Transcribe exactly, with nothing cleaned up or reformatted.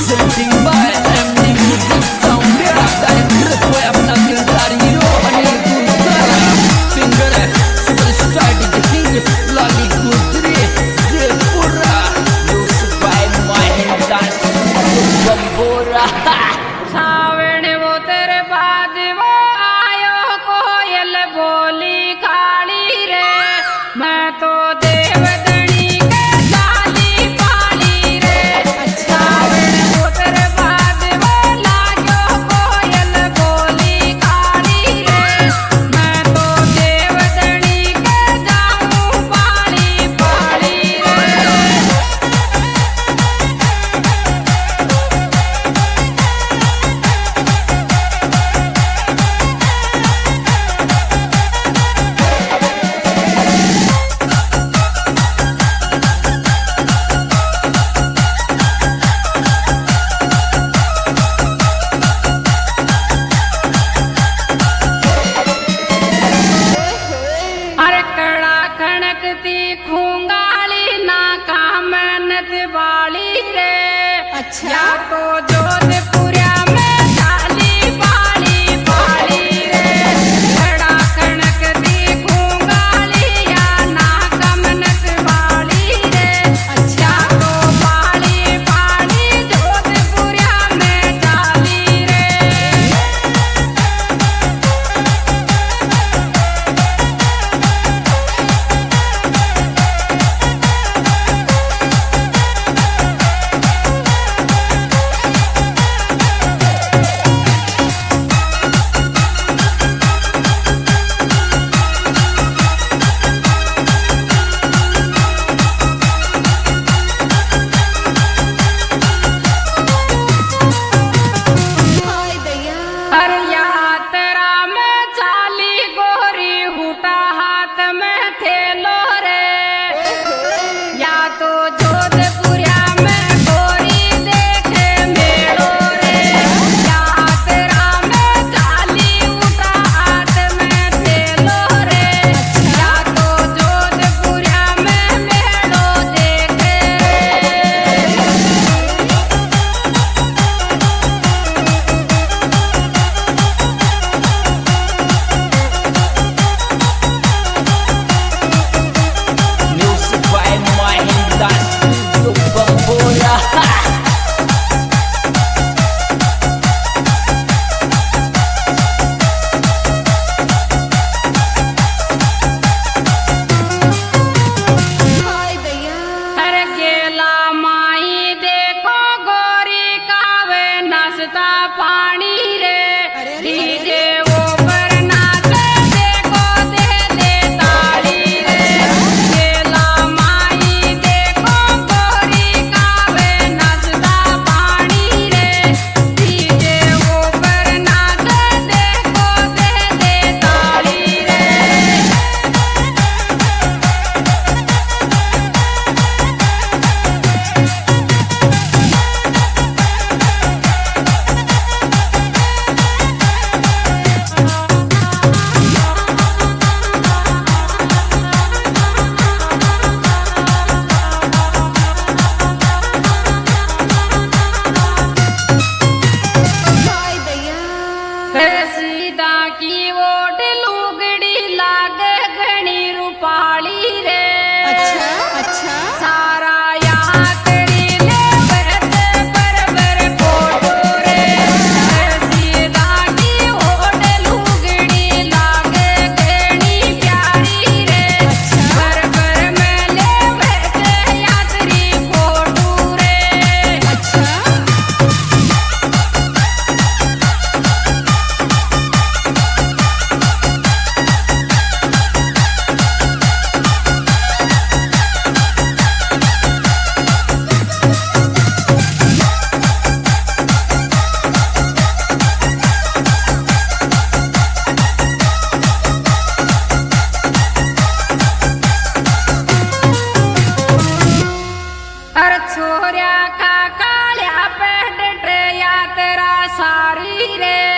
Presenting by M D Music Sound Director कोई अपना दिलदार हीरो अनिल गुलजारा, सिंगर है superstar DJ Lali Gujri Jaipura, music by Mahendra Bambora. सावन वो तेरे बाद वो आयो कोयल बोली काली रे, मैं तो देवदनी के जाली पाली रे। सावन वो तेरे बाद वो लाग्यो कोयल बोली काली रे, मैं तो देवदनी के जाऊं पाली पाली रे। अरे कड़ा खणकती खूंगाली ना कामनत वाली रे। अच्छा या तो जोधपुरिया में जाली पाली पाली रे। कड़ा खणकती खूंगाली या ना कामनत वाली रे। अच्छा तो पाली पाली जोधपुरिया में जाली रे। अरे यात्रा में चाली गोरी हुटा हाथ में थेलो रे। या तो जोधपुरिया में गोरी देखे मेड़ो रे। यात्रा में चाली हुटा हाथ में थेलो रे। या तो जोधपुरिया में मेड़ो देखे रे। Music by Mahindra Bambora. अरे गेला माई देखो गोरी कावे नसता पानी रे। डीजे वो पर नाचे देखो दे दे ताली रे। गेला माई देखो गोरी कावे नसता पानी रे। डीजे वो पर नाचे देखो दे दे ताली रे। सीता की वोट लुगड़ी लाग घनी रूपाली रे। अच्छा अच्छा सारा यात्री ले बरते बरबर फोटो रे। सीता की वोट लुगड़ी लाग घनी प्यारी रे। बरबर में ले बरते यात्री फोटो रे। अच्छा अरे छोऱ्या का काळ्या पेट यात्रा सारी रे।